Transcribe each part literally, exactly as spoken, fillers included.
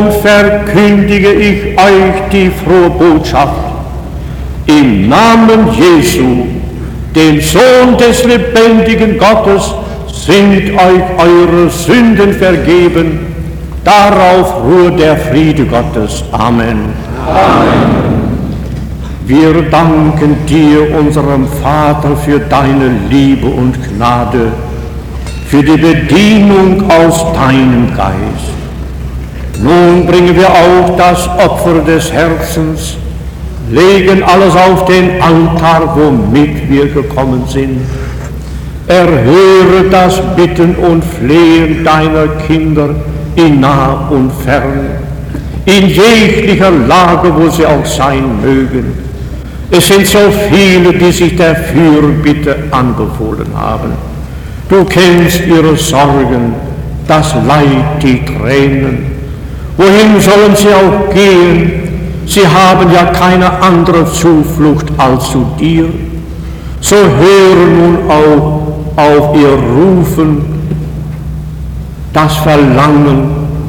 Nun verkündige ich euch die frohe Botschaft. Im Namen Jesu, dem Sohn des lebendigen Gottes, sind euch eure Sünden vergeben. Darauf ruhe der Friede Gottes. Amen. Amen. Wir danken dir, unserem Vater, für deine Liebe und Gnade, für die Bedienung aus deinem Geist. Nun bringen wir auch das Opfer des Herzens, legen alles auf den Altar, womit wir gekommen sind. Erhöre das Bitten und Flehen deiner Kinder in nah und fern, in jeglicher Lage, wo sie auch sein mögen. Es sind so viele, die sich der Fürbitte anbefohlen haben. Du kennst ihre Sorgen, das Leid, die Tränen. Wohin sollen sie auch gehen? Sie haben ja keine andere Zuflucht als zu dir. So höre nun auch auf ihr Rufen, das Verlangen.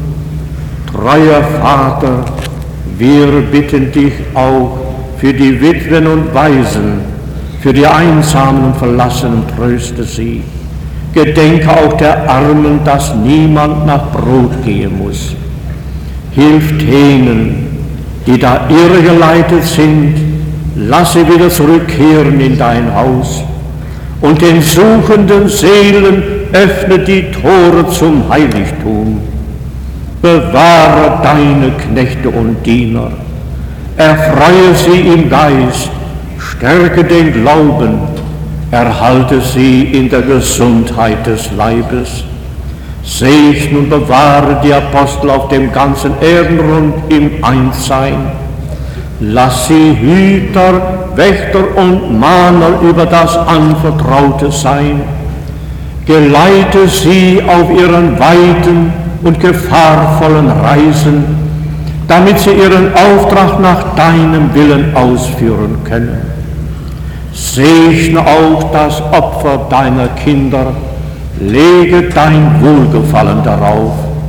Treuer Vater, wir bitten dich auch für die Witwen und Waisen, für die Einsamen und Verlassenen, tröste sie. Gedenke auch der Armen, dass niemand nach Brot gehen muss. Hilf denen, die da irregeleitet sind, lass sie wieder zurückkehren in dein Haus. Und den suchenden Seelen öffne die Tore zum Heiligtum. Bewahre deine Knechte und Diener, erfreue sie im Geist, stärke den Glauben, erhalte sie in der Gesundheit des Leibes. Segne und bewahre die Apostel auf dem ganzen Erdenrund im Einssein. Lass sie Hüter, Wächter und Mahner über das Anvertraute sein. Geleite sie auf ihren weiten und gefahrvollen Reisen, damit sie ihren Auftrag nach deinem Willen ausführen können. Segne auch das Opfer deiner Kinder, lege dein Wohlgefallen darauf.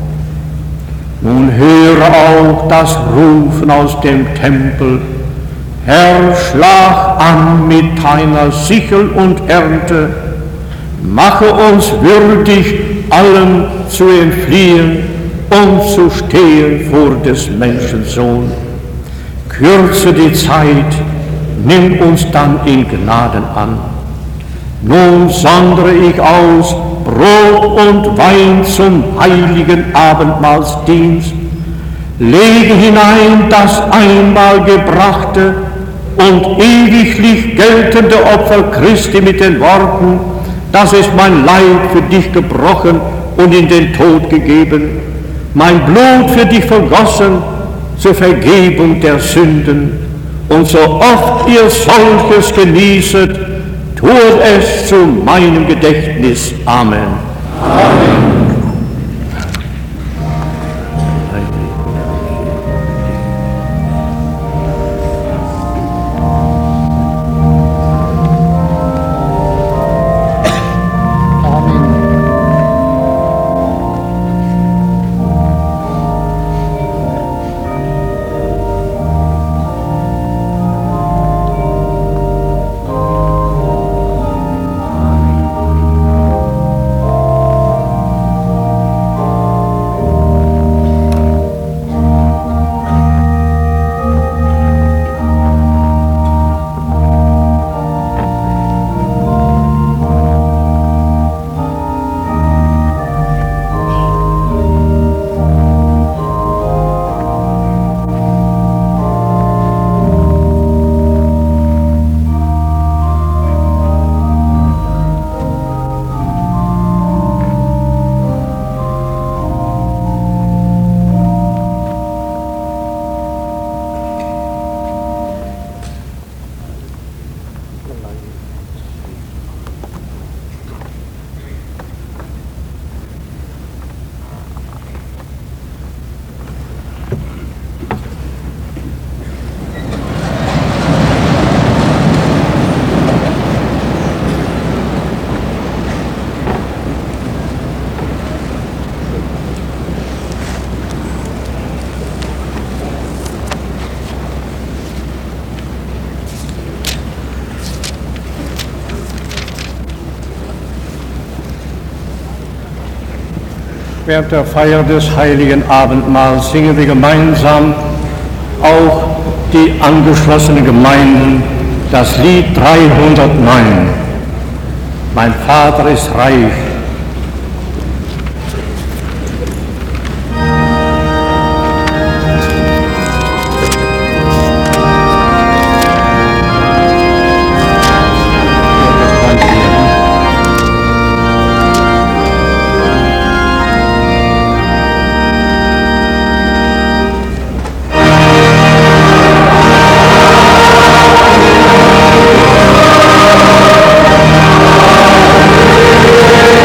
Nun höre auch das Rufen aus dem Tempel, Herr, schlag an mit deiner Sichel und Ernte, mache uns würdig, allen zu entfliehen und zu stehen vor des Menschensohn. Kürze die Zeit, nimm uns dann in Gnaden an. Nun sondere ich aus Brot und Wein zum heiligen Abendmahlsdienst, lege hinein das einmal gebrachte und ewiglich geltende Opfer Christi mit den Worten, das ist mein Leib für dich gebrochen und in den Tod gegeben, mein Blut für dich vergossen zur Vergebung der Sünden. Und so oft ihr solches genießet, tut es zu meinem Gedächtnis. Amen. Amen. Während der Feier des heiligen Abendmahls singen wir gemeinsam auch die angeschlossenen Gemeinden das Lied dreihundertneun. Mein Vater ist reich. Amen.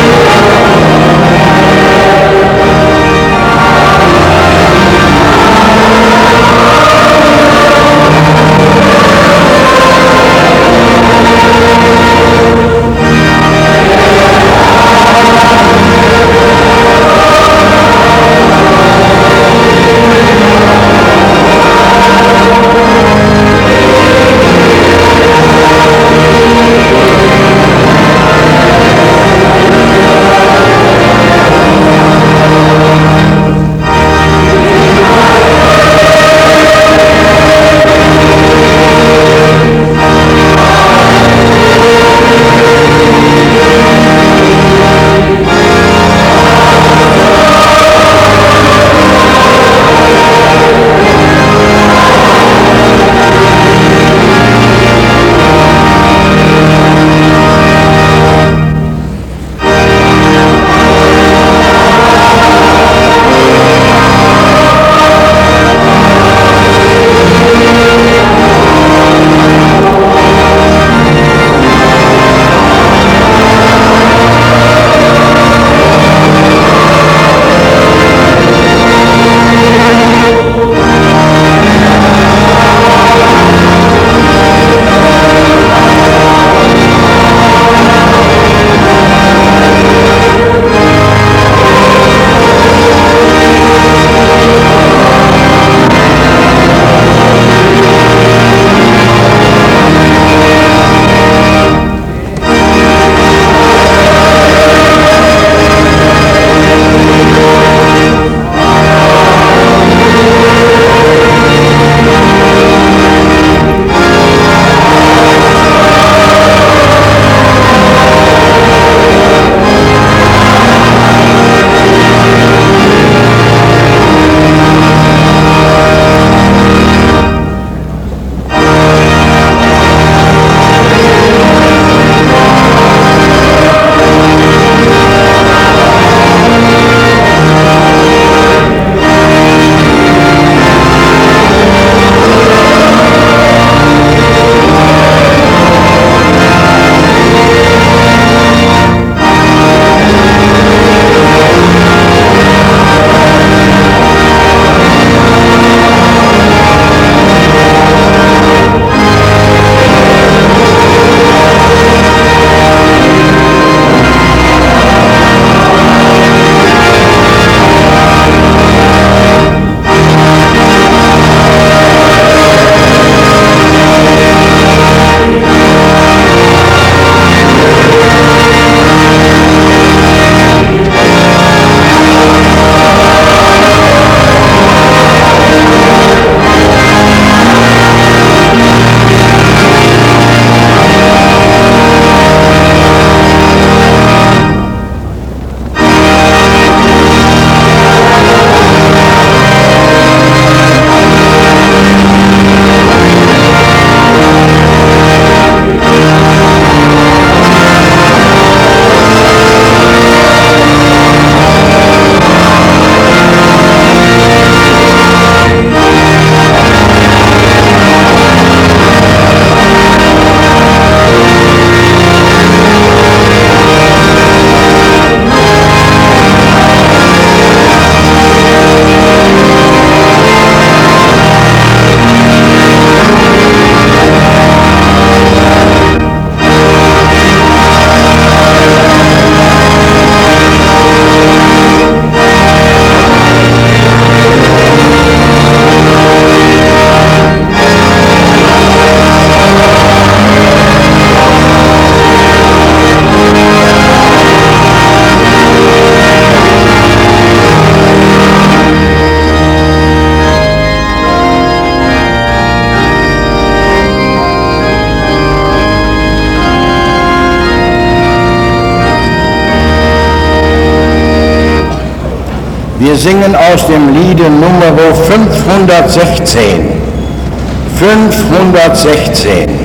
Wir singen aus dem Liede Nummer fünfhundertsechzehn. fünfhundertsechzehn.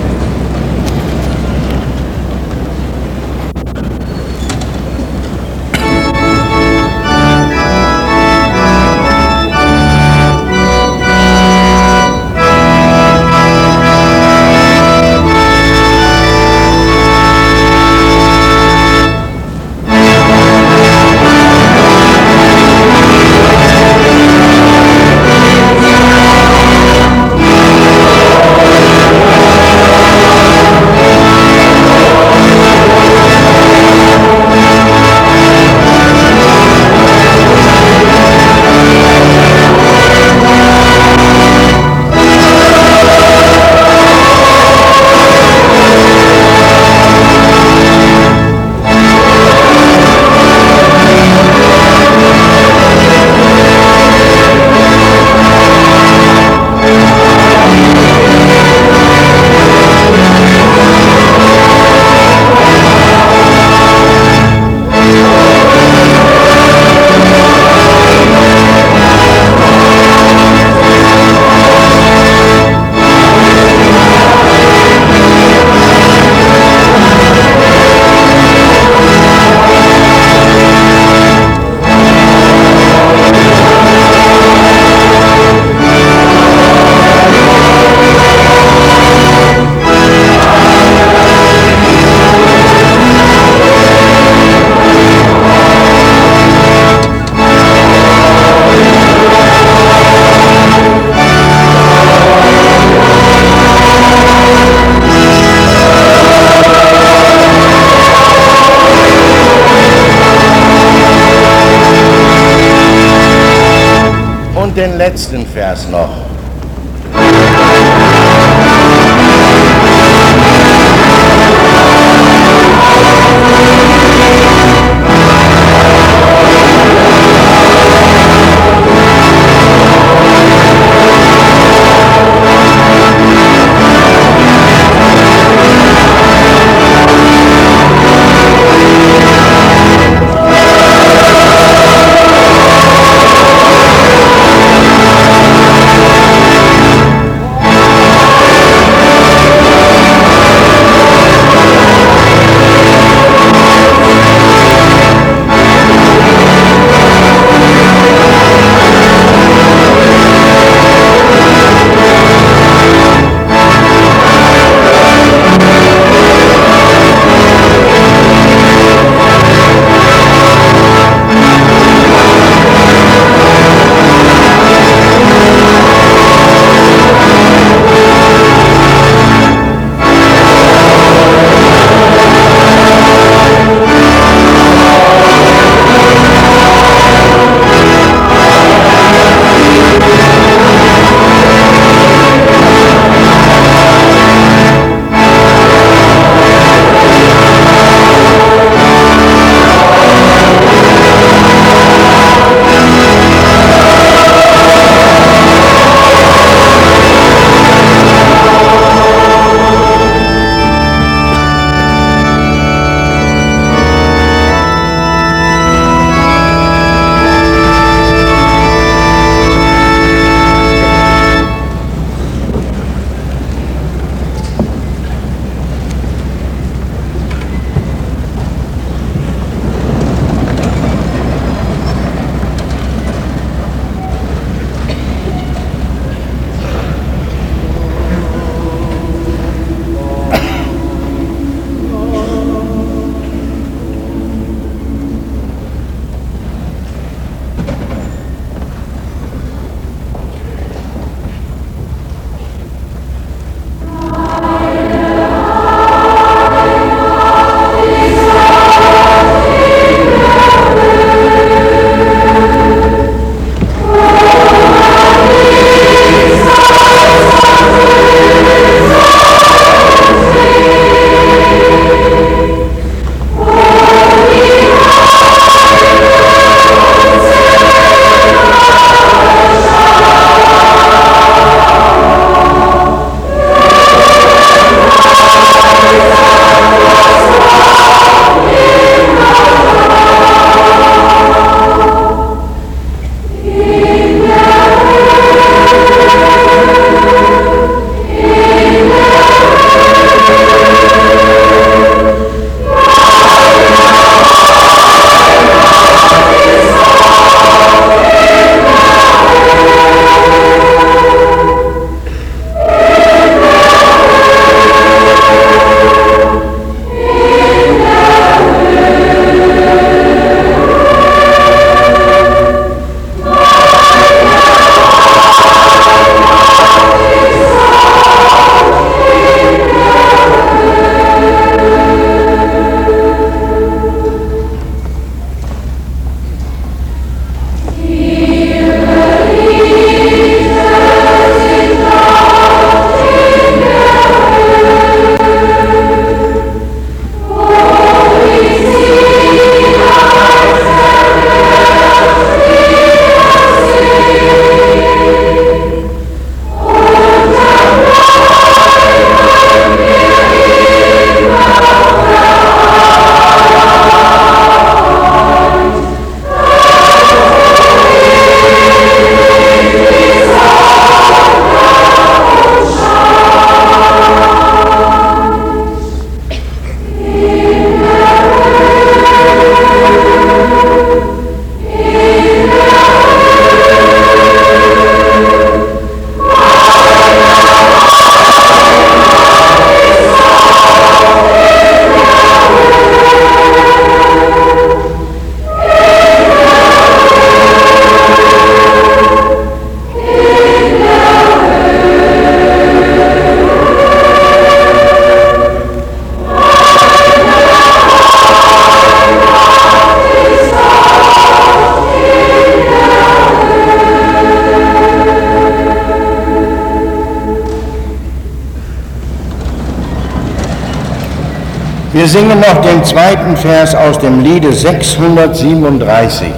Den letzten Vers noch. Wir singen noch den zweiten Vers aus dem Liede sechshundertsiebenunddreißig.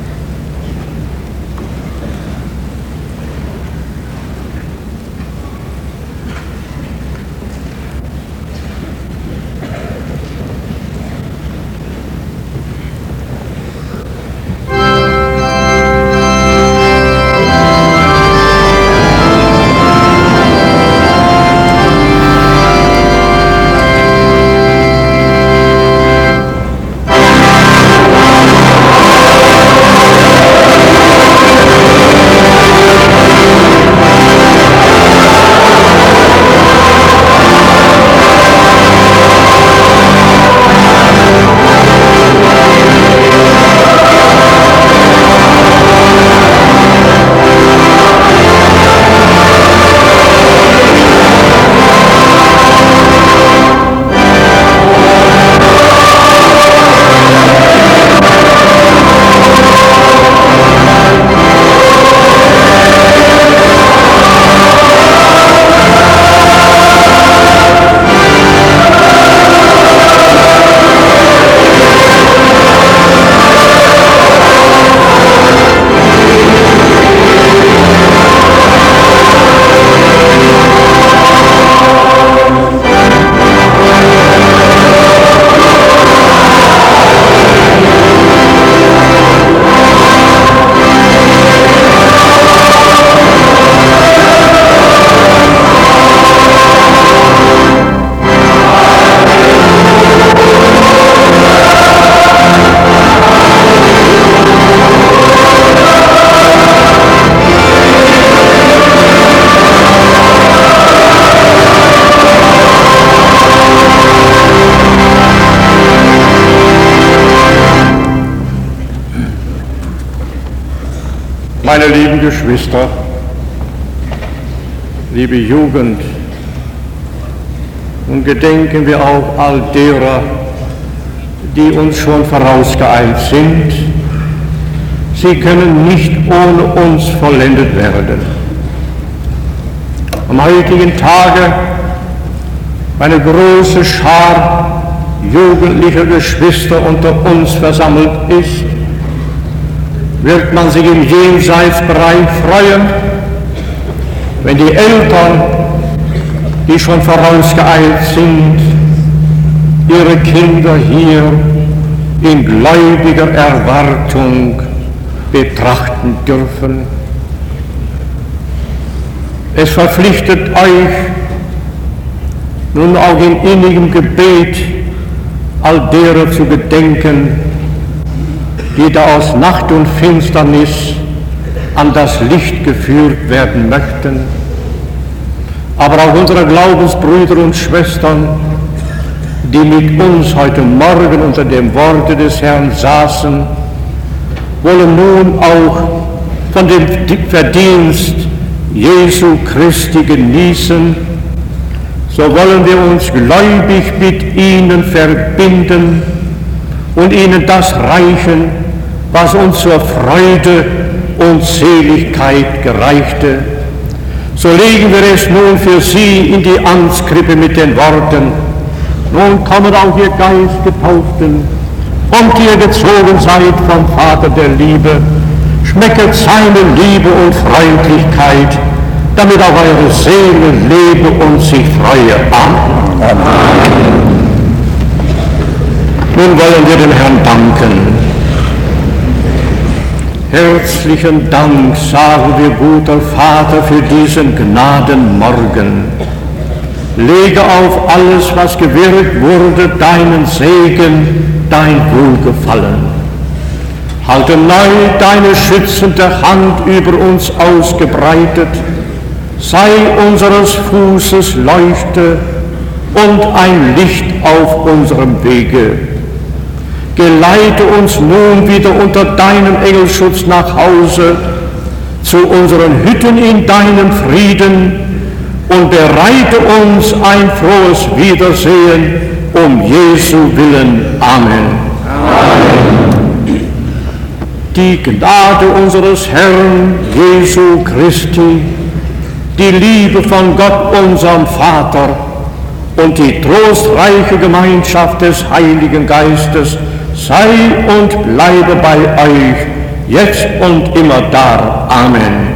Meine lieben Geschwister, liebe Jugend, nun gedenken wir auch all derer, die uns schon vorausgeeilt sind. Sie können nicht ohne uns vollendet werden. Am heutigen Tage eine große Schar jugendlicher Geschwister unter uns versammelt ist, wird man sich im Jenseitsbereich freuen, wenn die Eltern, die schon vorausgeeilt sind, ihre Kinder hier in gläubiger Erwartung betrachten dürfen. Es verpflichtet euch, nun auch in innigem Gebet all derer zu gedenken, die da aus Nacht und Finsternis an das Licht geführt werden möchten. Aber auch unsere Glaubensbrüder und Schwestern, die mit uns heute Morgen unter dem Worte des Herrn saßen, wollen nun auch von dem Verdienst Jesu Christi genießen. So wollen wir uns gläubig mit ihnen verbinden und ihnen das reichen, was uns zur Freude und Seligkeit gereichte. So legen wir es nun für sie in die Amtskrippe mit den Worten: Nun kommen auch ihr Geistgetauften, und die ihr gezogen seid vom Vater der Liebe, schmecket seine Liebe und Freundlichkeit, damit auch eure Seele lebe und sich freue. Amen. Amen. Nun wollen wir dem Herrn danken. Herzlichen Dank, sagen wir, guter Vater, für diesen Gnadenmorgen. Lege auf alles, was gewirkt wurde, deinen Segen, dein Wohlgefallen. Halte neu deine schützende Hand über uns ausgebreitet, sei unseres Fußes Leuchte und ein Licht auf unserem Wege. Geleite uns nun wieder unter deinem Engelschutz nach Hause, zu unseren Hütten in deinem Frieden, und bereite uns ein frohes Wiedersehen um Jesu Willen. Amen. Amen. Die Gnade unseres Herrn Jesu Christi, die Liebe von Gott, unserem Vater, und die trostreiche Gemeinschaft des Heiligen Geistes sei und bleibe bei euch, jetzt und immer da. Amen.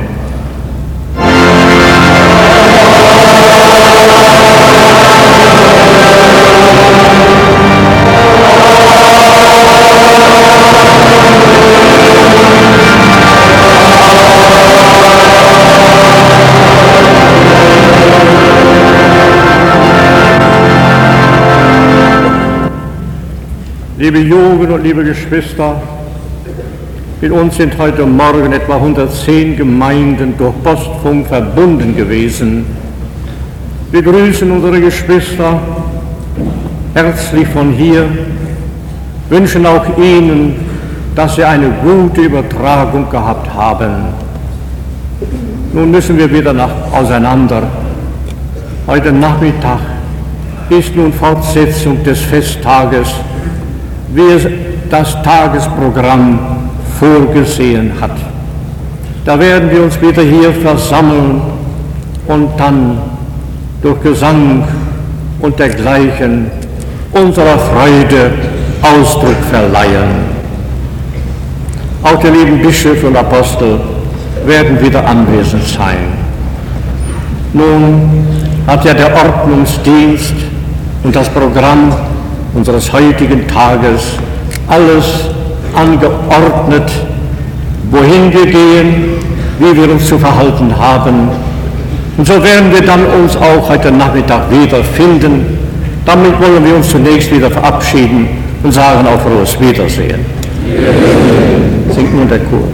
Liebe Jugend und liebe Geschwister, mit uns sind heute Morgen etwa hundertzehn Gemeinden durch Postfunk verbunden gewesen. Wir grüßen unsere Geschwister herzlich von hier, wünschen auch Ihnen, dass Sie eine gute Übertragung gehabt haben. Nun müssen wir wieder nach auseinander. Heute Nachmittag ist nun Fortsetzung des Festtages, wie es das Tagesprogramm vorgesehen hat. Da werden wir uns wieder hier versammeln und dann durch Gesang und dergleichen unserer Freude Ausdruck verleihen. Auch die lieben Bischöfe und Apostel werden wieder anwesend sein. Nun hat ja der Ordnungsdienst und das Programm unseres heutigen Tages alles angeordnet, wohin wir gehen, wie wir uns zu verhalten haben. Und so werden wir dann uns auch heute Nachmittag wiederfinden. Damit wollen wir uns zunächst wieder verabschieden und sagen auf frohes Wiedersehen. Singt nun der Chor.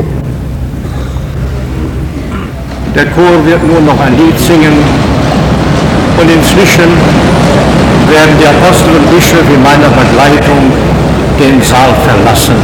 Der Chor wird nun noch ein Lied singen und inzwischen werden die Apostel und Bischöfe in meiner Begleitung den Saal verlassen.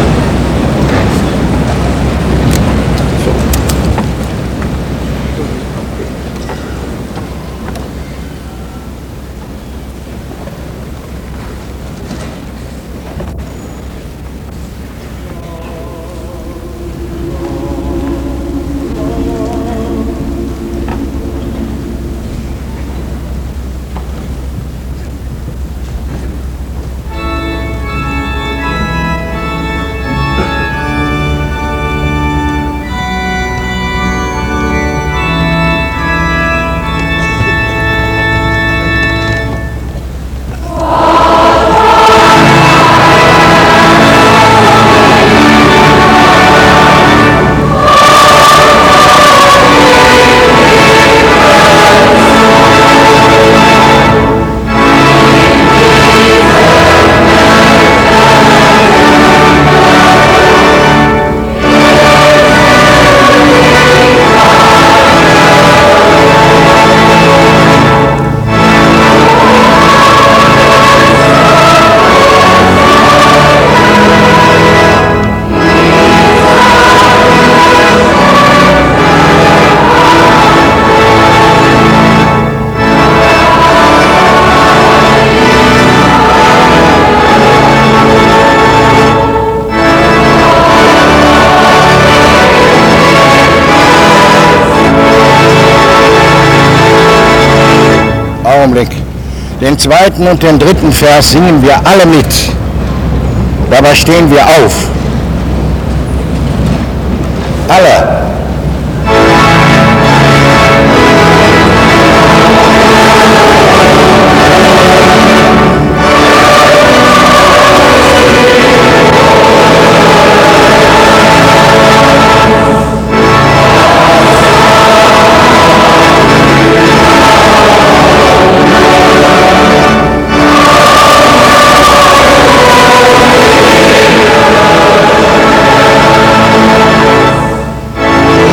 Den zweiten und den dritten Vers singen wir alle mit. Dabei stehen wir auf. Alle. Amen.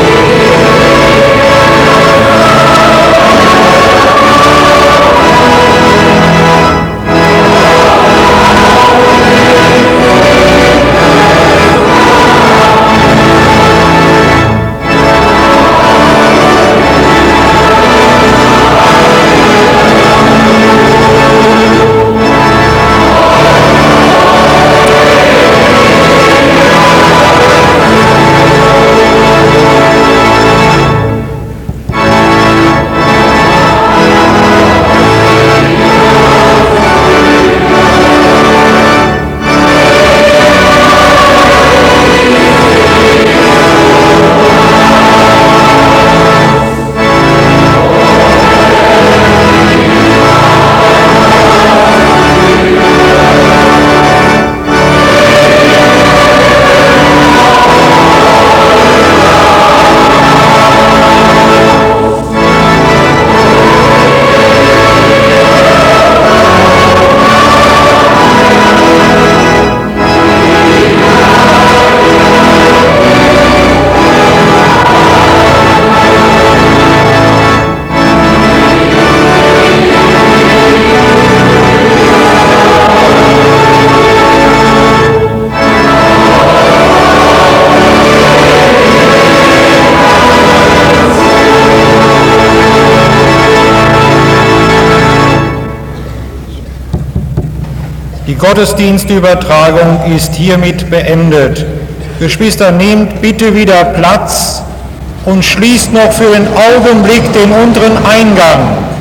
Die Gottesdienstübertragung ist hiermit beendet. Geschwister, nehmt bitte wieder Platz und schließt noch für einen Augenblick den unteren Eingang.